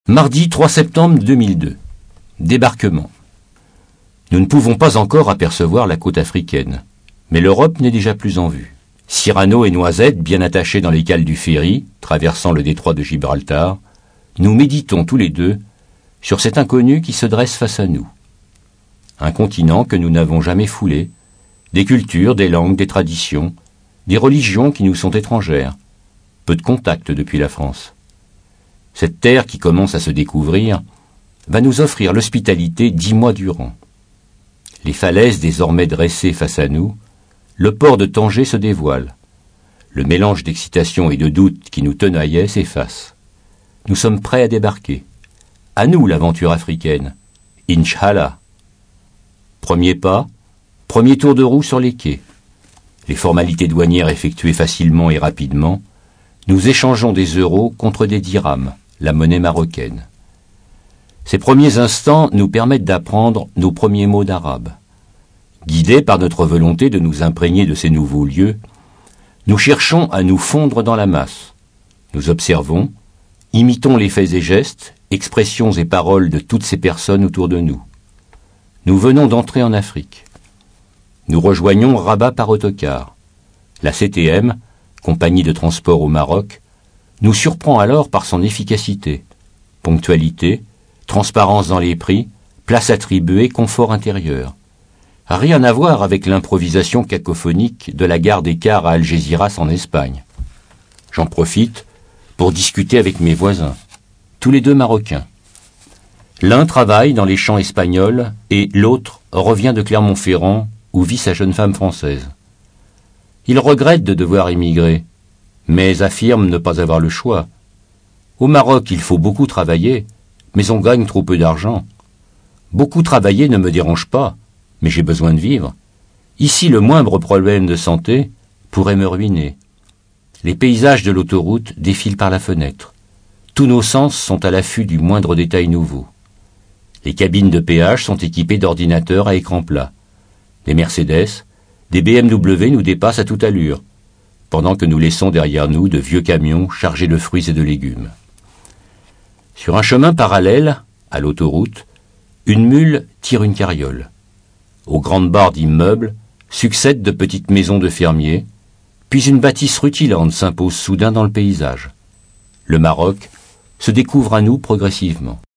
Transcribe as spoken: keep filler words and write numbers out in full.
Mardi trois septembre deux mille deux. Débarquement. Nous ne pouvons pas encore apercevoir la côte africaine, mais l'Europe n'est déjà plus en vue. Cyrano et Noisette, bien attachés dans les cales du ferry, traversant le détroit de Gibraltar, nous méditons tous les deux sur cet inconnu qui se dresse face à nous. Un continent que nous n'avons jamais foulé, des cultures, des langues, des traditions, des religions qui nous sont étrangères, peu de contacts depuis la France. Cette terre qui commence à se découvrir va nous offrir l'hospitalité dix mois durant. Les falaises désormais dressées face à nous, le port de Tanger se dévoile. Le mélange d'excitation et de doute qui nous tenaillait s'efface. Nous sommes prêts à débarquer. À nous l'aventure africaine. Inch'Allah. Premier pas, premier tour de roue sur les quais. Les formalités douanières effectuées facilement et rapidement, nous échangeons des euros contre des dirhams, la monnaie marocaine. Ces premiers instants nous permettent d'apprendre nos premiers mots d'arabe. Guidés par notre volonté de nous imprégner de ces nouveaux lieux, nous cherchons à nous fondre dans la masse. Nous observons, imitons les faits et gestes, expressions et paroles de toutes ces personnes autour de nous. Nous venons d'entrer en Afrique. Nous rejoignons Rabat par autocar. La C T M, compagnie de transport au Maroc, nous surprend alors par son efficacité, ponctualité, transparence dans les prix, place attribuée, confort intérieur. Rien à voir avec l'improvisation cacophonique de la gare des cars à Algeciras en Espagne. J'en profite pour discuter avec mes voisins, tous les deux marocains. L'un travaille dans les champs espagnols et l'autre revient de Clermont-Ferrand où vit sa jeune femme française. Il regrette de devoir émigrer, mais affirme ne pas avoir le choix. Au Maroc, il faut beaucoup travailler, mais on gagne trop peu d'argent. Beaucoup travailler ne me dérange pas, mais j'ai besoin de vivre. Ici, le moindre problème de santé pourrait me ruiner. Les paysages de l'autoroute défilent par la fenêtre. Tous nos sens sont à l'affût du moindre détail nouveau. Les cabines de péage sont équipées d'ordinateurs à écran plat. Des Mercedes, des B M W nous dépassent à toute allure, pendant que nous laissons derrière nous de vieux camions chargés de fruits et de légumes. Sur un chemin parallèle, à l'autoroute, une mule tire une carriole. Aux grandes barres d'immeubles succèdent de petites maisons de fermiers, puis une bâtisse rutilante s'impose soudain dans le paysage. Le Maroc se découvre à nous progressivement.